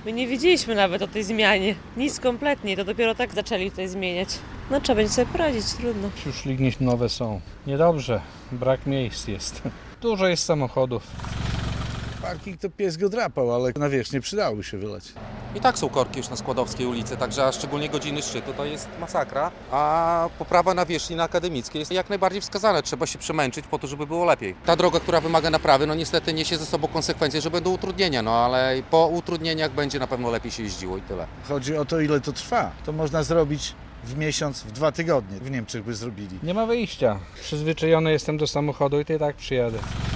My nie wiedzieliśmy nawet o tej zmianie. Nic kompletnie, to dopiero tak zaczęli tutaj zmieniać. No trzeba będzie sobie poradzić, trudno. Już linii nowe są. Niedobrze, brak miejsc jest. Dużo jest samochodów. Parking to pies go drapał, ale na wierzch nie przydałoby się wylać. I tak są korki już na Składowskiej ulicy, także a szczególnie godziny szczytu to jest masakra, a poprawa nawierzchni na Akademickiej jest jak najbardziej wskazana. Trzeba się przemęczyć po to, żeby było lepiej. Ta droga, która wymaga naprawy, no niestety niesie ze sobą konsekwencje, że będą utrudnienia, no ale po utrudnieniach będzie na pewno lepiej się jeździło i tyle. Chodzi o to, ile to trwa. To można zrobić w miesiąc, w 2 tygodnie. W Niemczech by zrobili. Nie ma wyjścia. Przyzwyczajony jestem do samochodu i to i tak przyjadę.